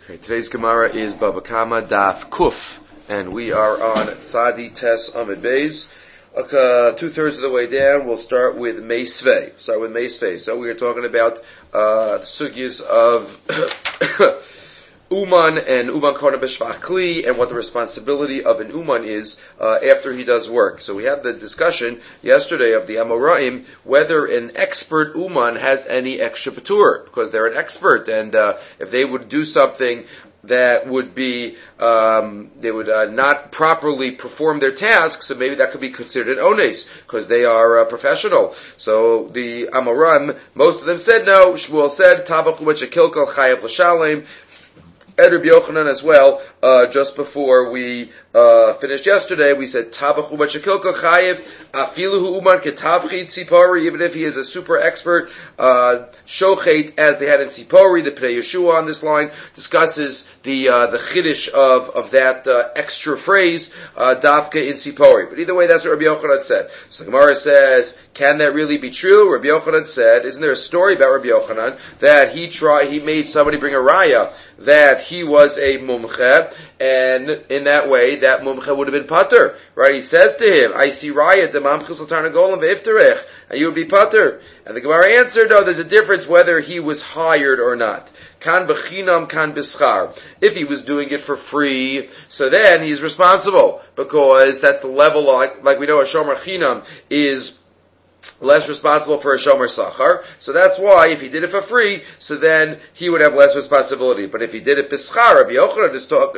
Okay, today's Gemara is Baba Kama Daf Kuf, and we are on Tzadi Tes Amid Beis. 2/3 of the way down, we'll start with Meisvei. So we are talking about the sugyas of Uman and Uman Kona B'Shvach Kli, and what the responsibility of an Uman is after he does work. So we had the discussion yesterday of the Amoraim, whether an expert Uman has any extra patur, because they're an expert, and if they would do something that would be, they would not properly perform their tasks, so maybe that could be considered an ones, because they are professional. So the Amoraim, most of them said no. Shmuel said, Tabachu B'Shekilkal Chayav L'Shalem. Ed Rabbi Yochanan as well, just before we finished yesterday, we said, Tabachu B'Shekilkal Chayav, Afiluhu Uman Ketavchit Tzipori, even if he is a super expert, Shochet, as they had in Tzipori, the Pnei Yeshua on this line, discusses the chiddush of that extra phrase, Dafka in Tzipori. But either way, that's what Rabbi Yochanan said. So the Gemara says, can that really be true? Rabbi Yochanan said, isn't there a story about Rabbi Yochanan that he made somebody bring a raya that he was a mumche, and in that way, that mumche would have been pater, right? He says to him, I see raya, demamchis l'tarnagolim ve'ifterech, and you would be pater. And the Gemara answered, no, there's a difference whether he was hired or not. Kan b'chinam, kan b'schar. If he was doing it for free, so then he's responsible, because that's the level, like we know a shomer chinam is less responsible for a shomer sachar. So that's why if he did it for free, so then he would have less responsibility. But if he did it b'schar, Rabbi Yochanan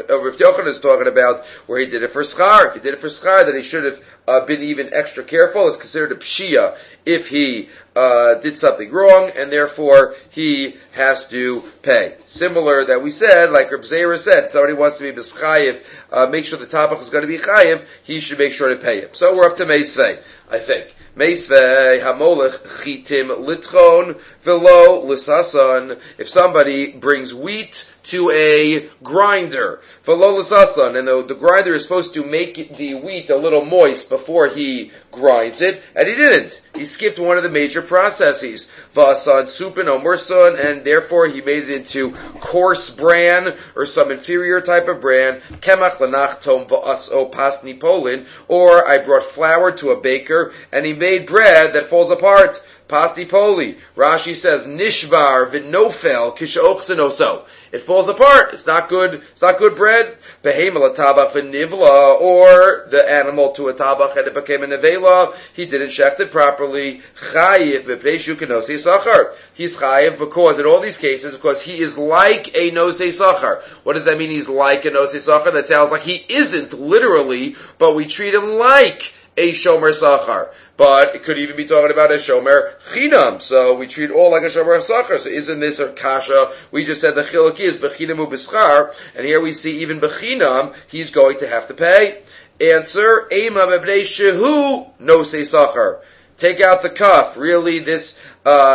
is talking about where he did it for schar. If he did it for schar, then he should have been even extra careful. It's considered a pshia if he did something wrong, and therefore he has to pay. Similar that we said, like Reb Zera said, somebody wants to be b'schayev, make sure the tabach is going to be chayev, he should make sure to pay him. So we're up to Meisvei, I think. Meisvei hamolech chitim litchon velo lisasan. If somebody brings wheat to a grinder, velo lisasan, and the grinder is supposed to make the wheat a little moist before he grinds it, and he didn't. He skipped one of the major processes. Vasan supin omursan, and therefore he made it into coarse bran or some inferior type of bran. Kemach lanachtom va'aso pasni polin, or I brought flour to a baker and he made bread that falls apart. Pasni poli. Rashi says nishvar v'nofel kishaochsenoso. It falls apart. It's not good. It's not good bread. Behemel tabach v'nivla, or the animal to a tabach and it became a nevela. He didn't shecht it properly. Chayiv v'pnei kenosi sachar. He's chayiv because in all these cases, because he is like a nosei sachar. What does that mean? He's like a nosei sachar. That sounds like he isn't literally, but we treat him like a shomer sachar. But it could even be talking about a shomer chinam. So we treat all like a shomer sachar. So isn't this a kasha? We just said the chiluk is bechinam u b'schar, and here we see even bechinam, he's going to have to pay. Answer, ema b'bnei shehu nosei sachar. Take out the kaf. Really, this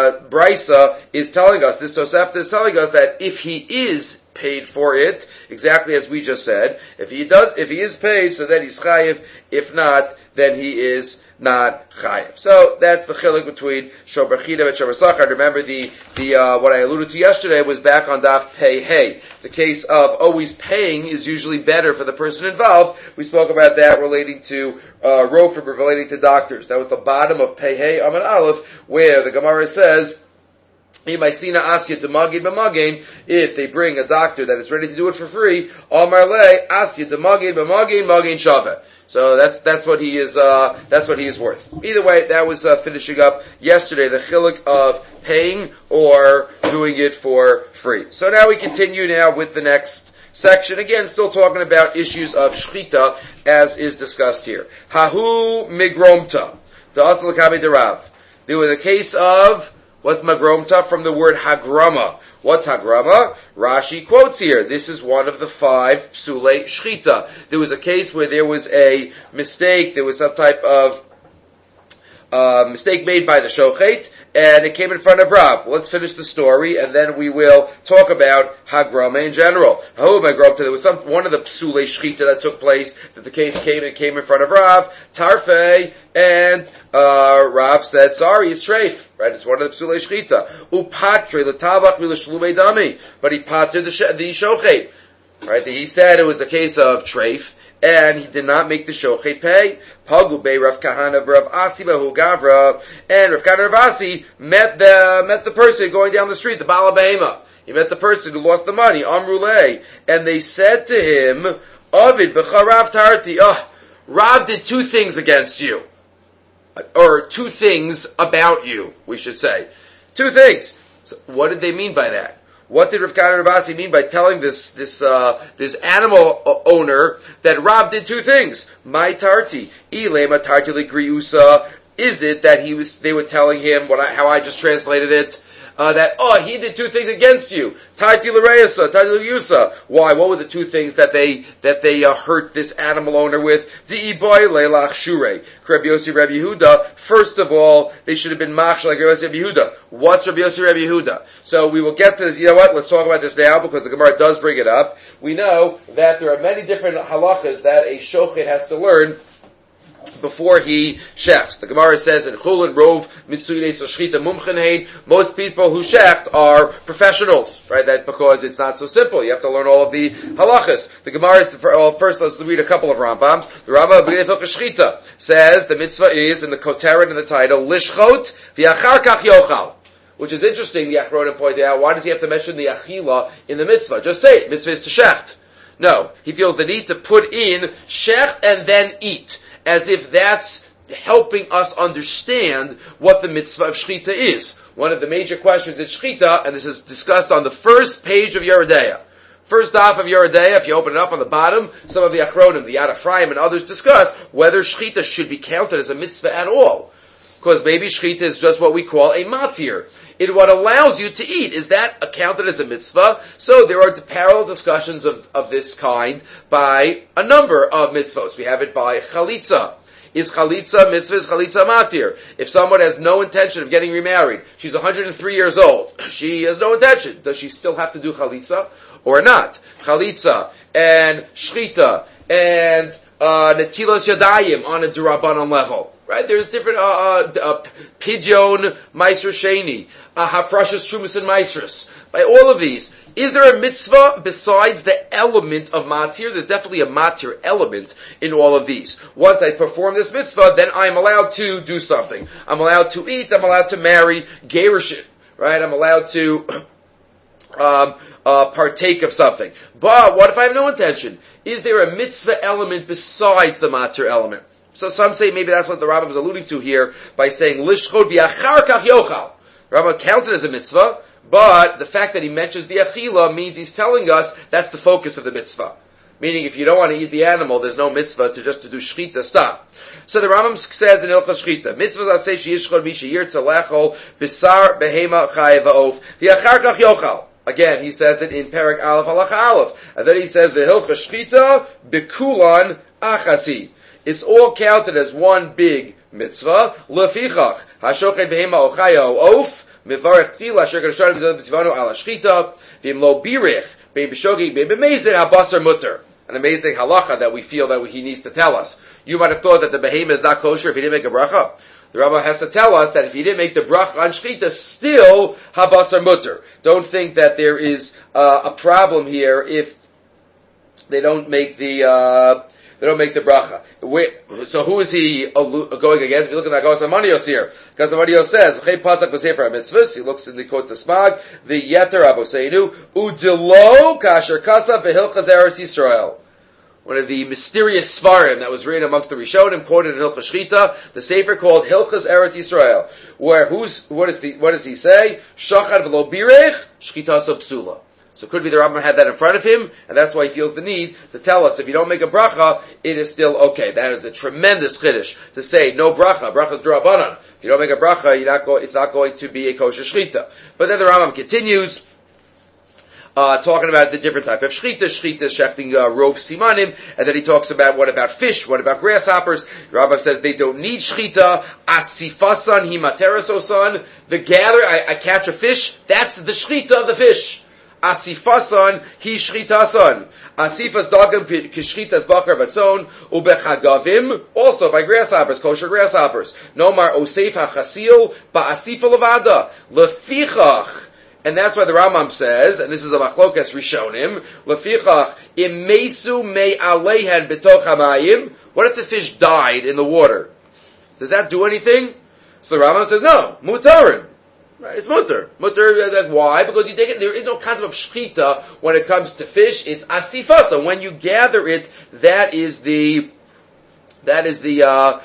brisa is telling us, this Tosefta is telling us that if he is paid for it, exactly as we just said, if he is paid, so then he's chayiv. If not, then he is not chayiv. So that's the chiluk between shomer chinam and shomer sachar. Remember the what I alluded to yesterday was back on daf pei hey. The case of always paying is usually better for the person involved. We spoke about that relating to rofim, relating to doctors. That was the bottom of pei hey Amud Aleph, where the Gemara says, if they bring a doctor that is ready to do it for free, so that's what he is. That's what he is worth. Either way, that was finishing up yesterday the chiluk of paying or doing it for free. So now we continue now with the next section. Again, still talking about issues of shchita as is discussed here. Hahu migromta, the asal kabi derav. There was a case of what's magromta from the word hagrama. What's hagrama? Rashi quotes here. This is one of the 5 psulei shchita. There was a case where there was a mistake. There was some type of mistake made by the shochet, and it came in front of Rav. Well, let's finish the story, and then we will talk about Hagrama in general. There was one of the psulei shchita that took place, that the case came in front of Rav, Tarfei, and Rav said, sorry, it's treif, right? It's one of the psulei shchita. Upatre l'tavach v'l'shlumei dami, but he patred the shochet, right? He said it was a case of treif, and he did not make the shochet pay. Pagu bei Rav Kahana Rav Asi Bahu Gavra, and Rav Kahana Rav Asi met the person going down the street, the Bala Behema. He met the person who lost the money, Amruleh, and they said to him, Ovid b'charav tarti. Rav did two things against you, or two things about you, we should say. Two things. So what did they mean by that? What did Rav Kahana Rav Asi mean by telling this animal owner that Rav did two things? My tarti, ilema tarti ligriusa. Is it that they were telling him how I just translated it? That he did two things against you. Tarti l'reisa, tarti l'yusa. Why? What were the two things that they hurt this animal owner with? Di'iboy leilach shure. Rabbi Yossi Rabbi Yehuda. First of all, they should have been machshel like Rabbi Yossi Rabbi Yehuda. What's Rabbi Yossi Rabbi Yehuda? So we will get to this. You know what? Let's talk about this now because the Gemara does bring it up. We know that there are many different halachas that a shochet has to learn before he shechts. The Gemara says in Chulin Rov Mitzuyei Shchita Mumchenhein, most people who shecht are professionals, right? That because it's not so simple. You have to learn all of the halachas. The Gemara is, first let's read a couple of Rambams. The Rambam B'nei Shchita says the mitzvah is, in the koteret in the title, Lishchot v'achar kach yochal. Which is interesting, the Achronim pointed out. Why does he have to mention the achila in the mitzvah? Just say it. Mitzvah is to shecht. No. He feels the need to put in shecht and then eat, as if that's helping us understand what the mitzvah of shchita is. One of the major questions in shchita, and this is discussed on the first page of Yeridea. First daf of Yeridea, if you open it up on the bottom, some of the Achronim, the Yad Ephraim and others discuss whether shchita should be counted as a mitzvah at all. Because maybe shchita is just what we call a matir. It what allows you to eat. Is that counted as a mitzvah? So there are parallel discussions of this kind by a number of mitzvahs. We have it by chalitza. Is chalitza mitzvah? Is chalitza matir? If someone has no intention of getting remarried, she's 103 years old, she has no intention, does she still have to do chalitza or not? Chalitza and shchita and netilas yadayim on a durabanan level. Right? There's different, pidyon, meiser sheni, hafrashas, shumas, and meisers. By all of these, is there a mitzvah besides the element of matir? There's definitely a matir element in all of these. Once I perform this mitzvah, then I'm allowed to do something. I'm allowed to eat, I'm allowed to marry, gerushin. Right? I'm allowed to, partake of something. But what if I have no intention? Is there a mitzvah element besides the matir element? So some say maybe that's what the Rambam is alluding to here by saying lishchot v'achar kach yochal. Rambam counts it as a mitzvah, but the fact that he mentions the achila means he's telling us that's the focus of the mitzvah. Meaning, if you don't want to eat the animal, there's no mitzvah to do shchita. Stop. So the Rambam says in Ilchas Shchita, mitzvahs I say sheyishchot mi sheyirtza lechol bisar behema chayev va'of v'achar kach yochal. Again, he says it in Perek Aleph Halacha Aleph, and then he says v'hilchas shchita bekulan achasi. It's all counted as one big mitzvah. Lefichach hashochet behema ochayo of mivarech tila asher kadashanu b'zivanu ala shchita v'im lo birich bein b'shogeg bein b'meizer habasar mutter. An amazing halacha that we feel that he needs to tell us. You might have thought that the behema is not kosher if he didn't make a bracha. The Rambam has to tell us that if he didn't make the bracha on shchita, still habasar mutter. Don't think that there is a problem here if they don't make the bracha. So who is he going against? If you look at that Gasamanios here, Gasamanios says, he looks and he quotes the Smag, the Yeter Aboseinu, Udelo Kasher Kasa Behilchas Eretz Yisrael. One of the mysterious Svarim that was written amongst the Rishonim, quoted in Hilchas Shchita, the Sefer called Hilchas Eretz Yisrael, where what does he say? Shachad v'lo birech, Shchita so psula. So it could be the Rambam had that in front of him, and that's why he feels the need to tell us if you don't make a bracha, it is still okay. That is a tremendous chiddush to say no bracha. Bracha's d'Rabbanan. If you don't make a bracha, it's not going to be a kosher shchita. But then the Rambam continues. talking about the different type of shechita, shechting rov simanim, and then he talks about what about fish, what about grasshoppers. Rambam says they don't need shechita. Asifasan himaterasosan. The gather, I catch a fish, that's the shechita of the fish. Asifasan hi shchitasan. Asifas dagam kishchitas bakar batzon ubechagavim, also by grasshoppers, kosher grasshoppers. Nomar osef hachasil ba'asifa levada lefichach. And that's why the Rambam says, and this is a machlokas rishonim, lefichach imesu me alehen betoch hamayim. What if the fish died in the water? Does that do anything? So the Rambam says, no, mutarim. Right, it's mutter. Mutter, why? Because you take it, there is no concept of shchita when it comes to fish. It's asifa. So when you gather it, that is the halacha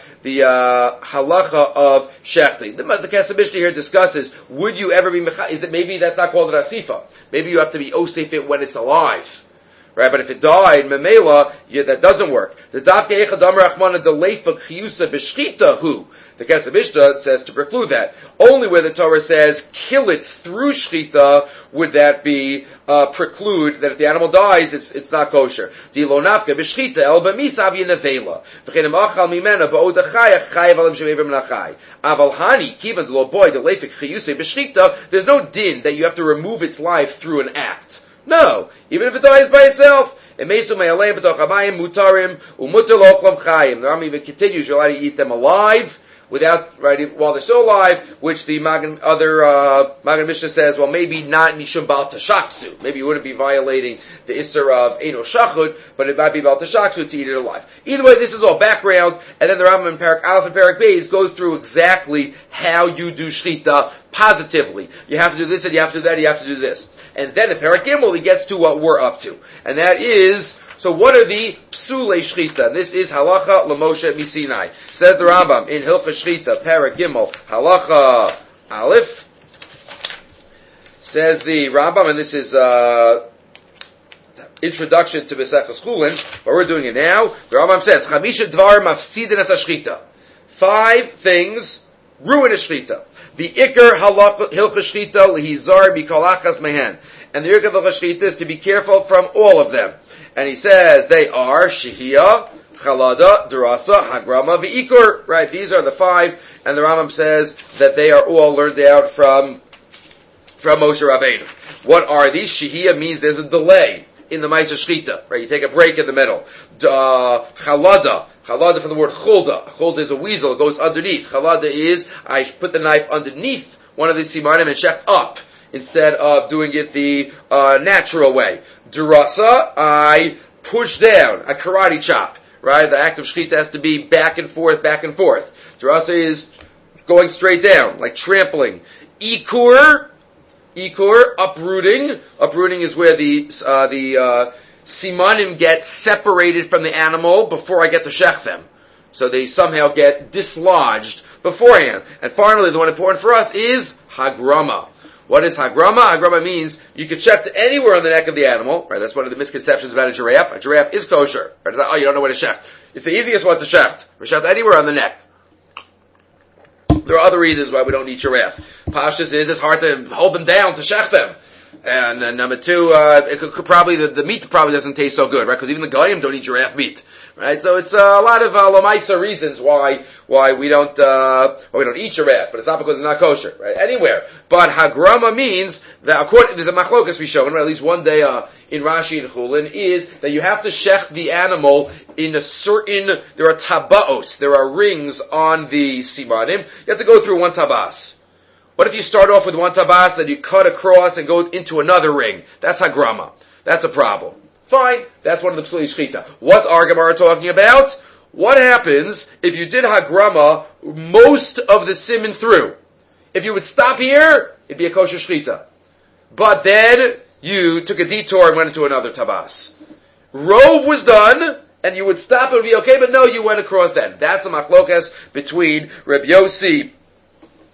of shechting. The Kesef Mishnah here discusses, would you ever be is that maybe that's not called an asifa. Maybe you have to be osef it when it's alive. Right, but if it died, memela, that doesn't work. The dafke echadam rachmana deleifa chiyusa b'shchita hu. The Kesef Mishnah says to preclude that. Only where the Torah says kill it through shchita would that be preclude that if the animal dies, it's not kosher. Dilo nafka b'shchita el b'misav yenavela. V'chenem achal mimena ba'od achaya chayav alim shemever menachai. Aval hani kivan delo boy deleifa chiyusa b'shchita. There's no din that you have to remove its life through an act. No, even if it dies by itself. The Rambam even continues, you're allowed to eat them alive, without, right, while they're still alive, which the Magen Mishnah says, well, maybe not Mishum Bal Tashaksu. Maybe you wouldn't be violating the Isser of Eino Shachud, but it might be Bal Tashaksu to eat it alive. Either way, this is all background, and then the Rambam in Parak Aleph and Parak Beis goes through exactly how you do Shchita positively. You have to do this, and you have to do that, you have to do this. And then in Parak Gimel, he gets to what we're up to. And that is, so what are the psulei shchita? This is halacha l'Moshe misinai. Says the Rambam in Hilchah Shchita, Parak Gimel, halacha Aleph. Says the Rambam, and this is introduction to Mesechus Chulin, but we're doing it now. The Rambam says, Chamisha dvar mafsidin as shchita. 5 things ruin a shchita. The ikar halacha Hilchah Shchita lehizar mikol achas mehen. And the ikar of Hilchah Shchita is to be careful from all of them. And he says they are Shehiyah, Chalada, Durasa, Hagrama, V'ikur. Right, these are the 5, and the Rambam says that they are all learned out from Moshe Rabbeinu. What are these? Shehiyah means there's a delay in the Ma'aseh Shchita. Right, you take a break in the middle. Chalada from the word chulda. Chulda is a weasel, it goes underneath. Chalada is, I put the knife underneath one of the simanim and shecht up, instead of doing it the natural way. Durasa, I push down, a karate chop, right? The act of shchita has to be back and forth. Durasa is going straight down, like trampling. Ikur, uprooting. Uprooting is where the simanim get separated from the animal before I get to shech them. So they somehow get dislodged beforehand. And finally, the one important for us is hagrama. What is hagrama? Hagrama means you can shecht anywhere on the neck of the animal. Right? That's one of the misconceptions about a giraffe. A giraffe is kosher. Right? Oh, you don't know where to shecht. It's the easiest one to shecht. We shecht anywhere on the neck. There are other reasons why we don't eat giraffe. Pashtus is it's hard to hold them down to shecht them. And then number 2, it could probably the meat probably doesn't taste so good, right? Because even the goyim don't eat giraffe meat, right? So it's a lot of lamaisa reasons why we don't eat giraffe, but it's not because it's not kosher, right? Anywhere, but hagrama means that there's a machlokas we show, right? At least one day in Rashi and Chulin is that you have to shech the animal in a certain. There are tabaos, there are rings on the simanim. You have to go through one tabas. What if you start off with one tabas, then you cut across and go into another ring? That's hagrama. That's a problem. Fine. That's one of the psulei shchita. What's our Gemara talking about? What happens if you did hagrama most of the siman through? If you would stop here, it'd be a kosher shchita. But then you took a detour and went into another tabas. Rove was done, and you would stop, it would be okay, but no, you went across then. That's the machlokas between Reb Yossi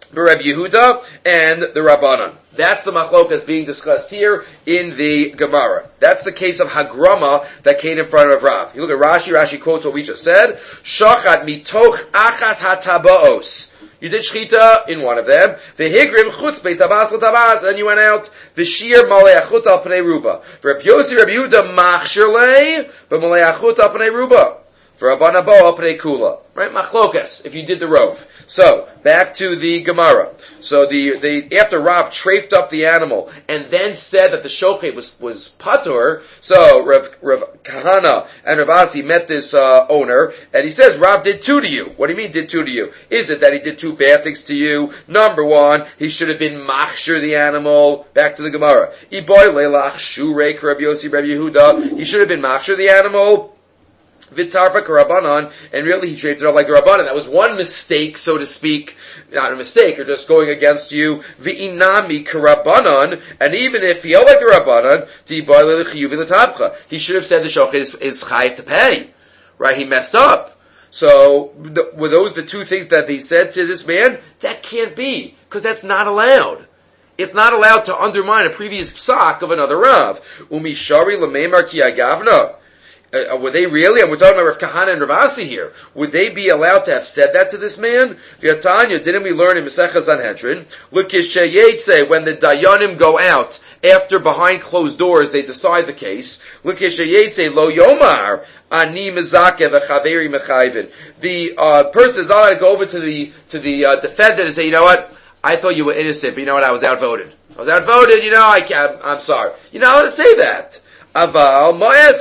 Reb Yehuda and the Rabbanan. That's the machlokas being discussed here in the Gemara. That's the case of Hagrama that came in front of Rav. You look at Rashi. Rashi quotes what we just said. Shachat mitoch achas hatabaos. You did shchita in one of them. V'higrim chutz beitabas l'tabas, and you went out. V'shir malei achut al pnei ruba. Reb Yossi, Reb Yehuda machshir lei, v'malei achut al pnei ruba. V'rabban abo al pnei kula. Right, machlokas. If you did the rov. So back to the Gemara. So the after Rav trafed up the animal and then said that the shochet was patur. So Rav Kahana and Rav Asi met this owner, and he says Rav did two to you. What do you mean did two to you? Is it that he did two bad things to you? Number one, he should have been machshir the animal. Back to the Gemara. Iboy leilach shurei Rabbi Yossi Rabbi Yehuda. He should have been machshir the animal. Vitarfa Rabbanan, and really he traded it up like the Rabbanan. That was one mistake, so to speak. Not a mistake, or just going against you. V'inami Rabbanan, and even if he held like the Rabbanan, he should have said the shochet is chayiv to pay. Right? He messed up. So, were those the two things that they said to this man? That can't be, because that's not allowed. It's not allowed to undermine a previous psak of another Rav. Umishari l'meimar ki agavna. Were they really, and we're talking about Rav Kahana and Rav Asi here, would they be allowed to have said that to this man? V'yatanya, didn't we learn in Masechah Sanhedrin, L'kishayetze, when the Dayanim go out, after behind closed doors they decide the case, L'kishayetze lo yomar, ani mezake v'chaveri mechayvin. The person is not allowed to go over to the defendant and say, you know what, I thought you were innocent, but you know what, I was outvoted. I'm sorry. You're not allowed to say that. Aval,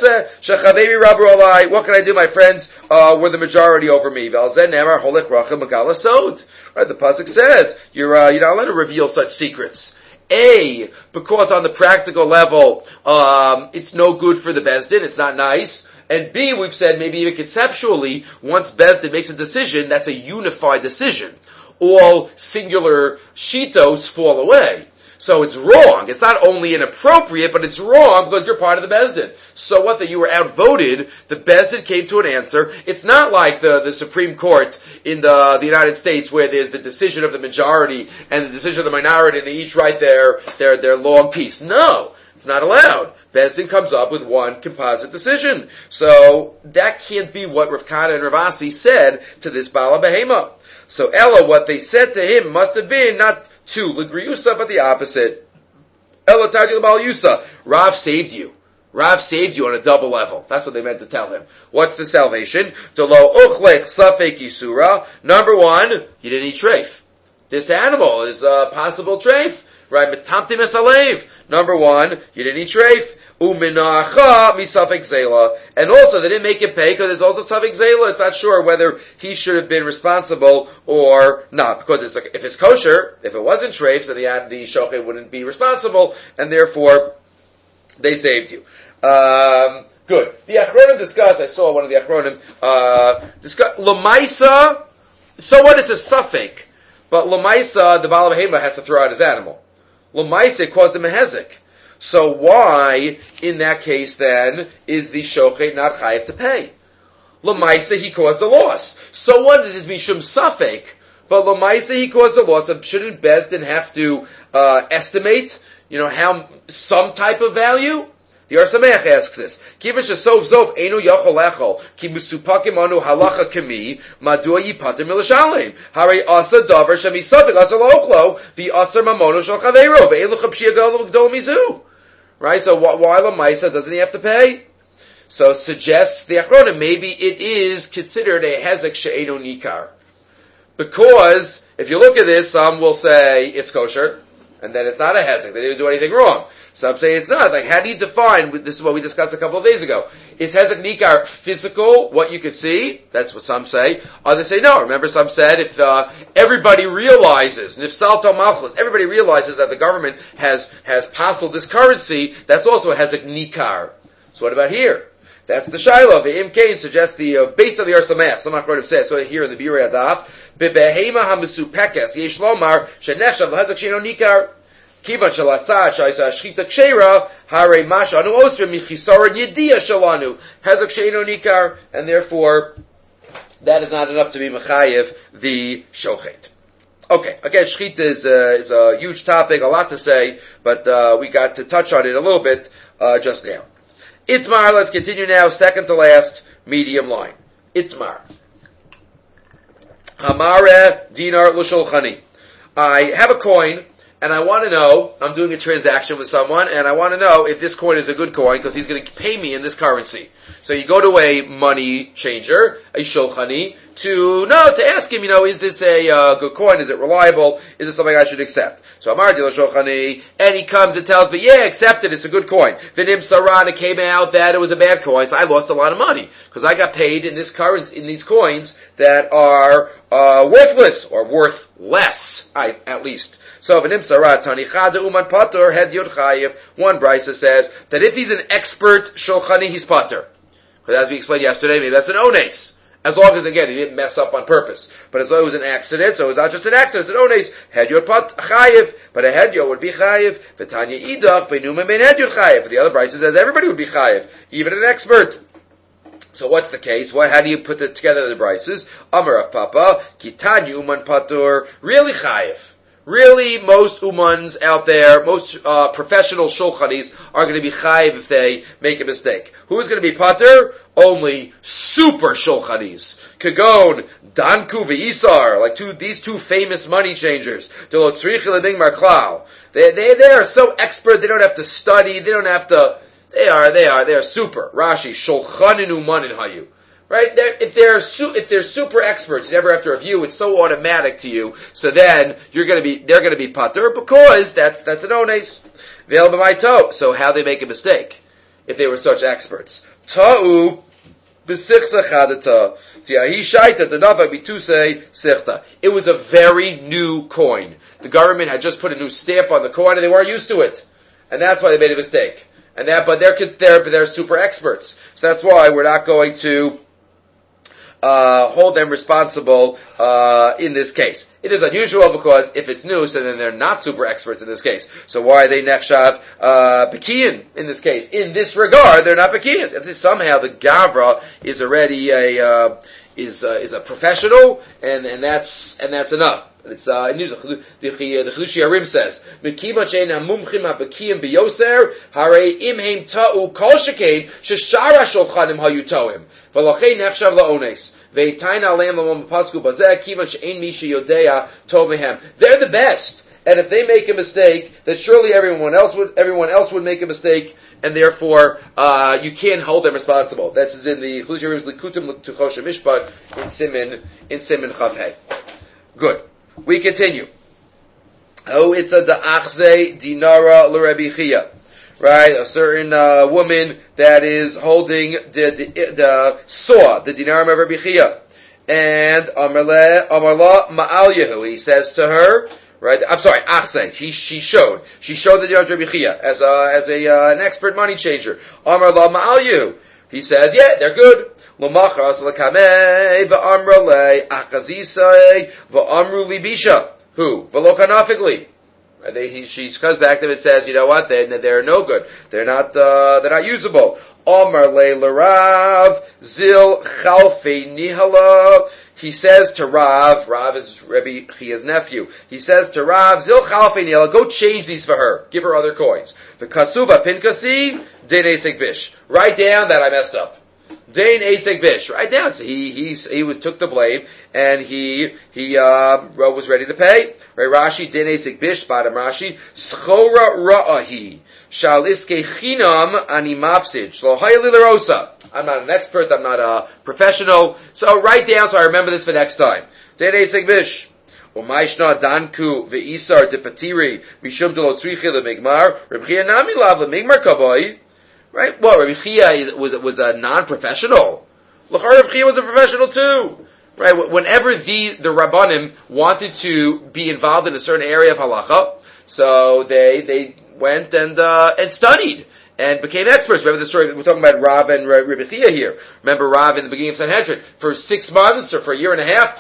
what can I do? My friends were the majority over me. Right, the pasuk says you're not allowed to reveal such secrets. A, because on the practical level, it's no good for the Bezdin. It's not nice. And B, we've said maybe even conceptually, once Bezdin makes a decision, that's a unified decision. All singular shitos fall away. So it's wrong. It's not only inappropriate, but it's wrong because you're part of the Bezdin. So what, that you were outvoted, the Bezdin came to an answer. It's not like the Supreme Court in the United States where there's the decision of the majority and the decision of the minority and they each write their long piece. No, it's not allowed. Bezdin comes up with one composite decision. So that can't be what Rav Kahana and Rav Asi said to this Bala Behema. So Ella, what they said to him must have been not two, L'Griyusa, but the opposite. Ella Tardi L'Bal Yusa. Rav saved you. Rav saved you on a double level. That's what they meant to tell him. What's the salvation? Delo Uchlech Safek Yisura. Number one, you didn't eat treif. This animal is a possible treif. Right? Metamtim Esalev. Number one, you didn't eat treif. Uminacha misafek zela, and also they didn't make him pay because there's also safek zela. It's not sure whether he should have been responsible or not, because it's like, if it's kosher, if it wasn't treif, then the shochet wouldn't be responsible, and therefore they saved you. Good. The Achronim discuss. I saw one of the Achronim discuss Lamaisa. So what is a safek? But Lamaisa, the Baal Behema has to throw out his animal. Lamaisa caused him a hezek. So why, in that case then, is the shochet not chayiv to pay? L'maisa, he caused a loss. So what? It is mishum safek, but l'maisa, he caused a loss. Shouldn't Bezdin have to estimate, how some type of value? The Or Sameach asks this. Kivan shesov zov einu yachol echol ki musupakim anu halacha kemi madua yipatim milashalem harei asa davar shemisafik asa lochlo vi asa mamono shel chaveiro ve'elu chapshia gdol mizu. Right? So why Lamaisa doesn't he have to pay? So suggests the Achronim, maybe it is considered a hezek she'eno nikar. Because if you look at this, some will say it's kosher, and then it's not a hezek. They didn't do anything wrong. Some say it's not. Like, how do you define, this is what we discussed a couple of days ago. Is hezek nikar physical, what you could see? That's what some say. Others say no. Remember, some said if everybody realizes, and if salto malchus, everybody realizes that the government has passed this currency, that's also a hezek nikar. So what about here? That's the Shiloh. The Imkain suggests based on the Or Sameach, some Achronim says, so here in the Birei Adaf, Bebehema hamesupekes yesh lomar sheneshav l'hezek she'eno nikar. Kivan shalatzad shayisa shchita kshera hare masha anu osra michisaron yediya shalanu hezek she'eno nikar, and therefore that is not enough to be mechayev the shochet. Okay, again, shechita is a huge topic, a lot to say, but we got to touch on it a little bit just now. Itmar, let's continue now, second to last, medium line. Itmar. Hamare dinar l'shulchani. I have a coin, and I want to know, I'm doing a transaction with someone, and I want to know if this coin is a good coin, because he's going to pay me in this currency. So you go to a money changer, a shulchani, to ask him, is this a good coin? Is it reliable? Is it something I should accept? So Amar Dila Shulchani, and he comes and tells me, yeah, accept it, it's a good coin. Vinim Saran, it came out that it was a bad coin, so I lost a lot of money, because I got paid in this currency, in these coins that are worthless, or worth less, at least. So Vinim Saran, Tani Chada Uman Pater, Head Yod Chayev, one brisa says that if he's an expert Shulchani, he's Pater. Because as we explained yesterday, maybe that's an ones. As long as, again, he didn't mess up on purpose. But as long as it was an accident, so it was not just an accident, it's an ones. Hedyot chayiv, but a hedyot would be chayiv. V'tanya idach, b'numa ben hedyot chayiv. But the other brisa says everybody would be chayiv, even an expert. So what's the case? How do you put together the brises? Amar of Papa, kitanya uman patur, really chayiv. Really, most umans out there, most professional shulchanis are going to be chayiv if they make a mistake. Who's going to be pater? Only super shulchanis. Kagon, Danku ve'Isar, like these two famous money changers. They are so expert, they don't have to study, they are super. Rashi, shulchanin umanin hayu. Right? If they're super experts, you never have to review, it's so automatic to you, so then they're gonna be pater, because that's an ones. Ve'el b'mayto. So how they make a mistake, if they were such experts. Ta'u, b'sichsa chadata. Ti'ahi shaita, the nava bitusei sichta. It was a very new coin. The government had just put a new stamp on the coin, and they weren't used to it. And that's why they made a mistake. But they're super experts. So that's why we're not going to hold them responsible in this case. It is unusual because if it's new, so then they're not super experts in this case. So why are they nechshav bekiyin in this case? In this regard, they're not bekiyins. If somehow the gavra is already a professional, and that's enough. It's the Chidushei Arim says, "Mekivan she'en hamumchim habekiyim biyoser, harei im heim ta'u kol shekain sheshara shulchanim hayu toim, v'lochein nechshav la'ones." They're the best, and if they make a mistake, then surely everyone else would make a mistake, and therefore you can't hold them responsible. That's in the Chidushei Arim's Likutim Tuchosha Mishpat in Simin Chavhei. Good. We continue. It's a da'achze dinara l'Rebbi Chia. Right? A certain woman that is holding the saw, the dinarim of Rabbi Chia. And Amarla Ma'al Yehu, he says to her, right? I'm sorry, achze. She showed the dinarim of Rabbi Chia as an expert money changer. Amarla Ma'al Yehu. He says, yeah, they're good. L'machas l'kamei v'amralei achazisai v'amru libisha. Who? V'lokanafikli. She comes back to him and says, you know what? They're no good. They're not usable. Amarlei l'Rav zil chalfei nihala. He says to Rav is Rabbi Chia's nephew. He says to Rav zil chalfei nihala, go change these for her. Give her other coins. The kasuba pinkasi din esek bish. Write down that I messed up. Dain Asek Bish, right down. So he took the blame, and he was ready to pay. Right, Rashi, Dain Asek Bish, bottom Rashi, Schora Ra'ahi, Shal Iske Chinam Ani Mafsid, Shlo Hayali Larosa. I'm not an expert, I'm not a professional, so write down so I remember this for next time. Dain Asek Bish. Umayshna Danku Ve'isar de Patiri, Mishum de Lotzrichi le'migmar, Reb Chia Nami Lav le'migmar Kaboi. Right? Well, Rabbi Chia was a non-professional. L'char Rabbi Chia was a professional too. Right? Whenever the Rabbanim wanted to be involved in a certain area of halacha, so they went and studied and became experts. Remember the story, we're talking about Rav and Rabbi Chia here. Remember Rav in the beginning of Sanhedrin, for 6 months or for a year and a half,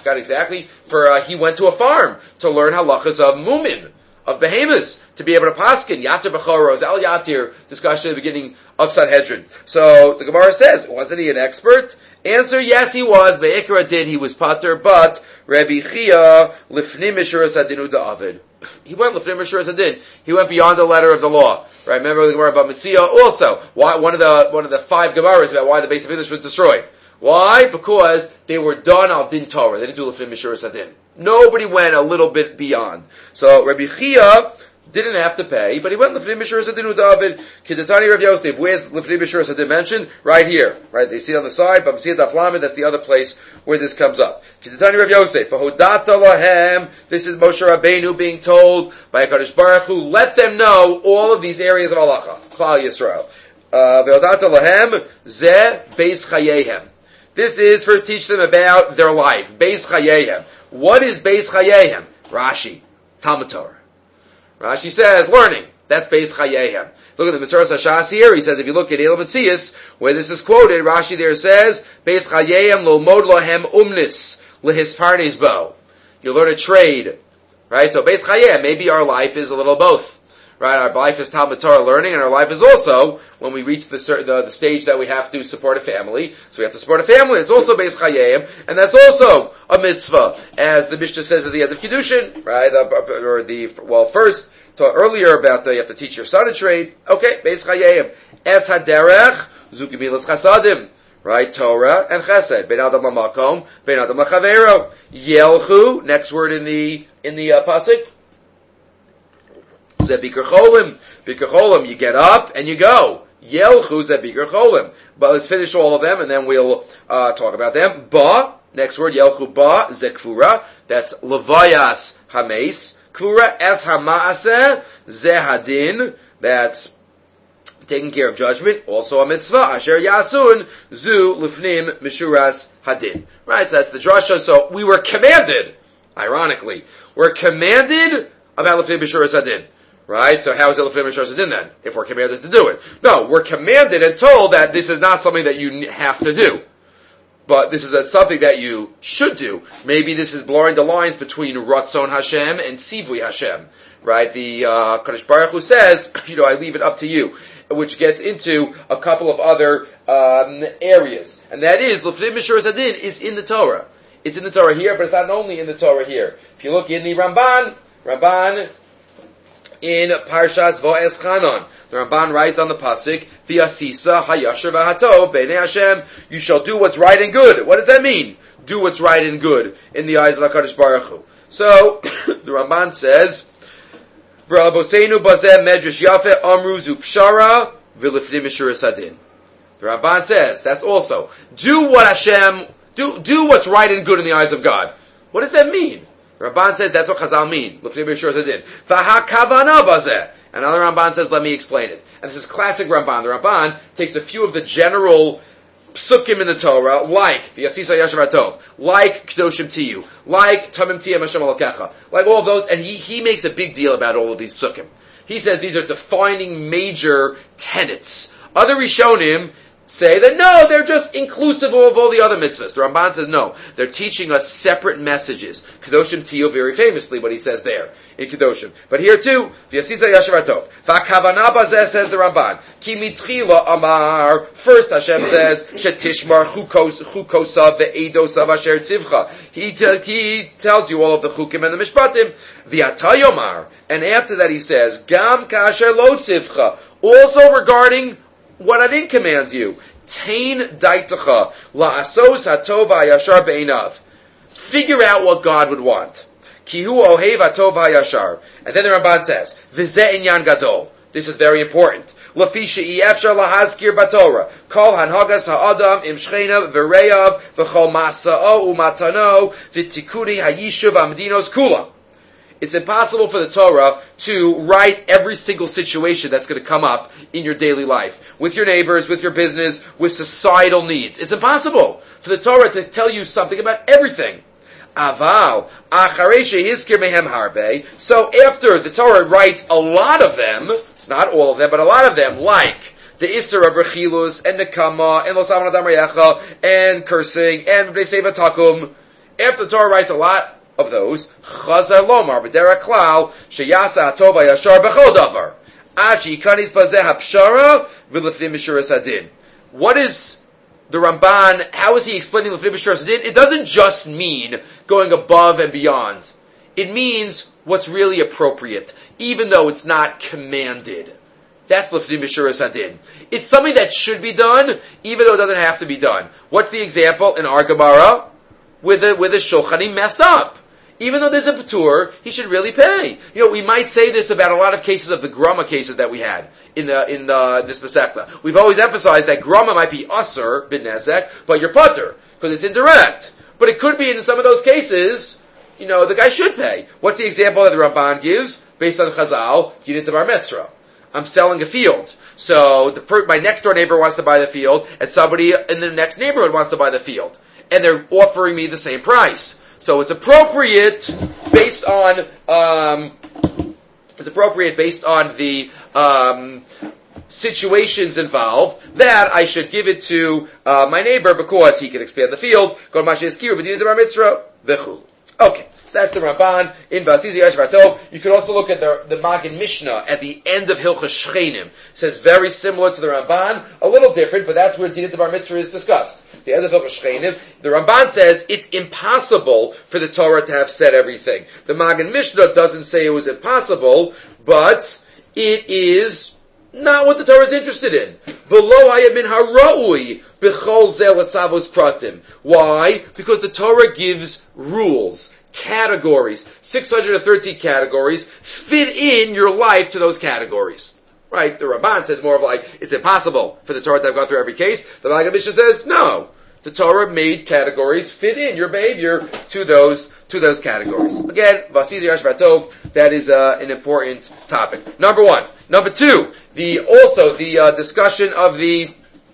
he went to a farm to learn halachas of mumin, of behemoths, to be able to paskin, Yatir B'choros, Al Yatir, discussion at the beginning of Sanhedrin. So, the Gemara says, wasn't he an expert? Answer, yes he was, Be'ikra did, he was pater, but Rabbi Chia lifnim mishuras adinu da'avid. He went lifnim mishuras adin. He went beyond the letter of the law. Right? Remember the Gemara about Mitzia? Also, why one of the 5 Gemaras about why the base of English was destroyed. Why? Because they were done al din Torah. They didn't do lifnim mishuras adin. Nobody went a little bit beyond. So Rabbi Chia didn't have to pay, but he went lifnim mishuras adin u'david. Kidatani Rav Yosef. Where's lifnim mishuras adin mentioned? Right here. Right? They see it on the side, but see it daflamed. That's the other place where this comes up. Kidatani Rav Yosef. Fahodata lahem. This is Moshe Rabbeinu being told by HaKadosh Baruch Hu, let them know all of these areas of halacha. Klal Yisrael. Fahodata lahem ze beis chayehem. This is first teach them about their life. Beis chayehem. What is beis chayehem? Rashi. Talmud Torah. Rashi says, learning. That's Beis Chayehem. Look at the Mesoras Hashas here. He says, if you look at Elam Metzias, where this is quoted, Rashi there says, Beis Chayehem lo mod lohem umnis lehisparnes bo. You learn a trade. Right? So Beis Chayehem, maybe our life is a little both. Right? Our life is Talmud Torah learning, and our life is also, when we reach the stage that we have to support a family, so we have to support a family, it's also Beis Chayehem, and that's also a mitzvah, as the Mishnah says at the end of Kiddushin, right? First, earlier about you have to teach your son a trade. Okay, Beis Chayehem. Es haderech, zu gemilas chasadim. Right? Torah and chesed. Ben adam lamakom, ben adam lachavero. Yelchu, next word in the pasuk. Zeh bikur cholim. Bikur cholim, you get up and you go. Yelchu zeh bikur cholim. But let's finish all of them and then we'll talk about them. Ba, next word, Yelchu ba, zeh kfura. That's levayas hameis. Kfura es hamaaseh, zeh hadin. That's taking care of judgment. Also a mitzvah. Asher yasun, zu lifnim mishuras hadin. Right, so that's the drasha. So we were commanded, ironically, we're commanded about lifnim mishuras hadin. Right? So how is it lifnim mishuras hadin then? If we're commanded to do it. No, we're commanded and told that this is not something that you have to do. But this is something that you should do. Maybe this is blurring the lines between Ratzon Hashem and Sivui Hashem. Right? The Kadosh Baruch Hu says, I leave it up to you. Which gets into a couple of other areas. And that is, Lefnim Mishuras Hadin is in the Torah. It's in the Torah here, but it's not only in the Torah here. If you look in the Ramban in Parshas Vo'ez Chanon, the Ramban writes on the pasuk, V'asisa hayasher v'hatov b'nei Hashem. You shall do what's right and good. What does that mean? Do what's right and good in the eyes of HaKadosh Baruch Hu. So, the Ramban says, V'rabosenu bazeh medrash yafeh amru zu pshara v'lifnim mishuras hadin. The Ramban says, that's also, do what Hashem, do what's right and good in the eyes of God. What does that mean? The Ramban says, that's what Chazal mean. Lifnim mishuras hadin. V'hakavana bazeh. Another Ramban says, let me explain it. And this is classic Ramban. The Ramban takes a few of the general psukim in the Torah, like V'yasisa Yashav Hatov, like Kedoshim Tiyu, like Tamim Tiyam Hashem Elokecha, like all of those, and he makes a big deal about all of these psukim. He says these are defining major tenets. Other Rishonim say that no, they're just inclusive of all the other mitzvahs. The Ramban says no, they're teaching us separate messages. Kedoshim Tiyu, very famously, what he says there in Kedoshim. But here too, V'yasisa Yashav Hatov. V'akavana bazeh, says the Ramban. Ki mitchila amar. First Hashem says, Shetishmar chukosav ve'edosav asher tzivcha. He tells you all of the chukim and the mishpatim. V'atayomar. And after that he says, Gam kasher lo tzivcha. Also regarding what I didn't command you. Tain daitacha la'asos hatov ha'yashar be'enav. Figure out what God would want. Kihu ohev hatov ha'yashar. And then the Ramban says, V'zeh inyan gadol. This is very important. Lafi she'efshar lahazkir batorah. Kol hanhagas ha'adam im shchenav v'reyav v'chol masa'o u'matano v'tikuni ha'yishuv ha'medinos kulam. It's impossible for the Torah to write every single situation that's going to come up in your daily life. With your neighbors, with your business, with societal needs. It's impossible for the Torah to tell you something about everything. Aval, acharei shehizkir mehem harbe. So after the Torah writes a lot of them, not all of them, but a lot of them, like the Isser of Rechilus, and Nekama, and Lo Saman Adam Reyecha, and cursing, and Bnei Seva Takum. After the Torah writes a lot of those, Chazar Lomar, B'derek Klal, Sheyasa Hatov HaYashar B'chol Davar, Ad She'yikanis Bazeh HaPshara, V'lifnim Mishuras Hadin. What is the Ramban, how is he explaining Lefnei B'Shuras Hadin? It doesn't just mean going above and beyond. It means what's really appropriate, even though it's not commanded. That's Lefnei B'Shuras Hadin. It's something that should be done, even though it doesn't have to be done. What's the example in our Gemara? With a shulchan, he messed up. Even though there's a patur, he should really pay. We might say this about a lot of cases of the grama cases that we had in this Masechta. We've always emphasized that grama might be usur bin nezek, but you're putter because it's indirect. But it could be in some of those cases, the guy should pay. What's the example that the Ramban gives based on Chazal? Dinit bar mitzvah. I'm selling a field, so my next door neighbor wants to buy the field, and somebody in the next neighborhood wants to buy the field, and they're offering me the same price. So it's appropriate based on the situations involved that I should give it to my neighbor because he can expand the field. Okay. So that's the Ramban in Vasizi Yashvatov. You can also look at the Magen Mishnah at the end of Hilchos Shchenim. It says very similar to the Ramban, a little different, but that's where Dinit Bar Mitzvah is discussed. The end of Hilchos Shchenim, the Ramban says it's impossible for the Torah to have said everything. The Magen Mishnah doesn't say it was impossible, but it is not what the Torah is interested in. V'lo haya min haraui b'chol zeh letzavos pratim. Why? Because the Torah gives rules, categories, 613 categories, fit in your life to those categories. Right? The Ramban says more of like, it's impossible for the Torah to have gone through every case. The Magen Mishnah says, no. The Torah made categories fit in your behavior to those categories. Again, Vasizi Yashvatov, that is an important topic. Number one. Number two, the discussion of the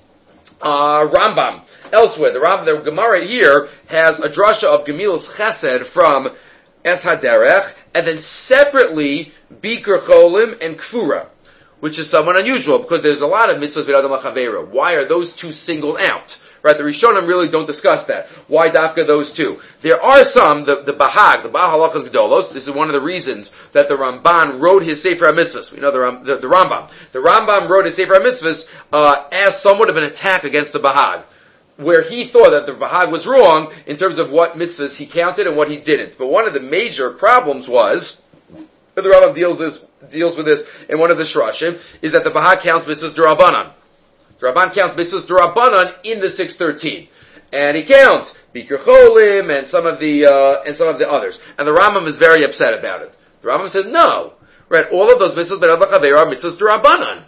Rambam. Elsewhere, the Gemara here has a drasha of Gemilas Chesed from Es HaDerech, and then separately Bikur Cholim and Kfura, which is somewhat unusual because there's a lot of mitzvahs b'adam l'chaveiro. Why are those two singled out? Right, the Rishonim really don't discuss that. Why dafka those two? There are some, the Bahag, the Baal Halachas Gedolos, this is one of the reasons that the Ramban wrote his Sefer HaMitzvahs. We know the Rambam. The Rambam wrote his Sefer HaMitzvahs as somewhat of an attack against the Bahag, where he thought that the Bahag was wrong in terms of what mitzvahs he counted and what he didn't. But one of the major problems was, the Rambam deals with this in one of the Shrashim, is that the Bahag counts mitzvahs d'Rabbanan. The Ramban counts mitzvahs d'Rabbanan in the 613, and he counts Bikur Cholim and some of the others. And the Rambam is very upset about it. The Rambam says no, right? All of those mitzvahs b'adam l'chaveiro are mitzvahs d'Rabbanan,